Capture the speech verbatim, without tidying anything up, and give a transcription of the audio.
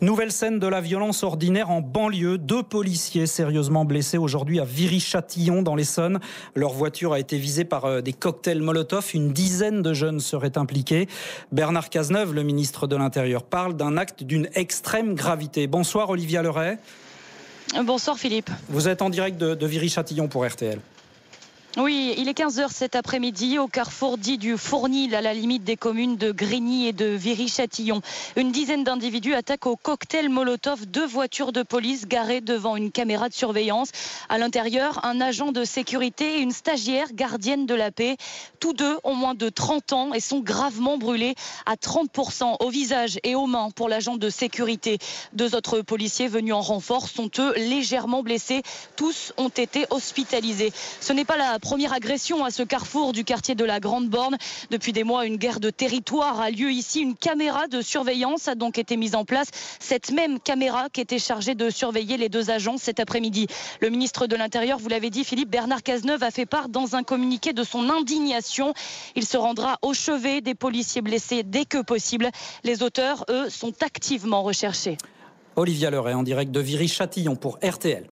Nouvelle scène de la violence ordinaire en banlieue. Deux policiers sérieusement blessés aujourd'hui à Viry-Châtillon dans l'Essonne. Leur voiture a été visée par des cocktails Molotov. Une dizaine de jeunes seraient impliqués. Bernard Cazeneuve, le ministre de l'Intérieur, parle d'un acte d'une extrême gravité. Bonsoir Olivia Leray. Bonsoir Philippe. Vous êtes en direct de, de Viry-Châtillon pour R T L. Oui, il est quinze heures cet après-midi au carrefour dit du Fournil, à la limite des communes de Grigny et de Viry-Châtillon. Une dizaine d'individus attaquent au cocktail Molotov deux voitures de police garées devant une caméra de surveillance. À l'intérieur, un agent de sécurité et une stagiaire gardienne de la paix. Tous deux ont moins de trente ans et sont gravement brûlés à trente pour cent au visage et aux mains pour l'agent de sécurité. Deux autres policiers venus en renfort sont eux légèrement blessés. Tous ont été hospitalisés. Ce n'est pas la première agression à ce carrefour du quartier de la Grande Borne. Depuis des mois, une guerre de territoire a lieu ici. Une caméra de surveillance a donc été mise en place. Cette même caméra qui était chargée de surveiller les deux agents cet après-midi. Le ministre de l'Intérieur, vous l'avez dit, Philippe, Bernard Cazeneuve a fait part dans un communiqué de son indignation. Il se rendra au chevet des policiers blessés dès que possible. Les auteurs, eux, sont activement recherchés. Olivia Leray en direct de Viry-Châtillon pour R T L.